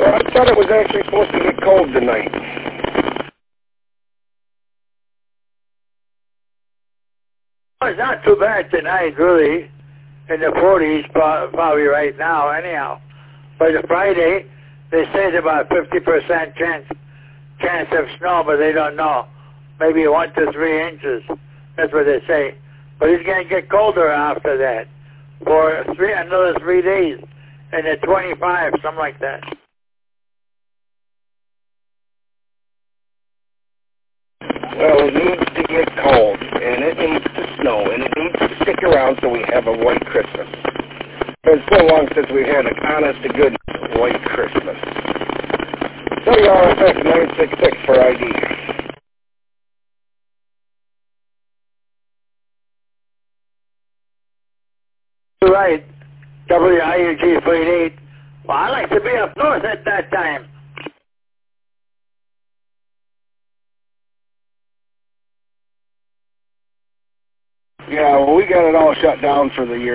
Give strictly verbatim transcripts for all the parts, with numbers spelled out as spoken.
Well, I thought it was actually supposed to get cold tonight. Well, it's not too bad tonight, really. In the forties, probably right now, anyhow. But Friday, they say it's about fifty percent chance chance of snow, but they don't know. Maybe one to three inches. That's what they say. But it's going to get colder after that for three another three days, and at twenty-five, something like that. Well, it needs to get cold, and it needs to snow, and it needs to stick around so we have a white Christmas. It's been so long since we had an honest-to-goodness white Christmas. W R F X nine six six for I D. Right. W I U G forty-eight. Well, I like to be up north at that time. Yeah, well, we got it all shut down for the year.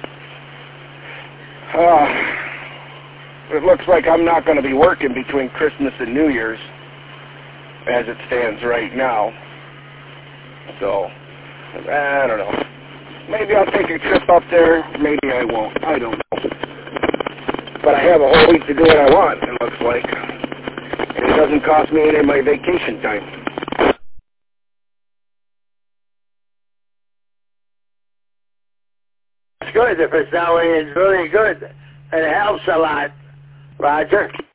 Uh, it looks like I'm not going to be working between Christmas and New Year's, as it stands right now. So, I don't know. Maybe I'll take a trip up there. Maybe I won't. I don't know. But I have a whole week to do what I want, it looks like. And it doesn't cost me any of my vacation time. It's good if it's that way. It's really good. It helps a lot, Roger.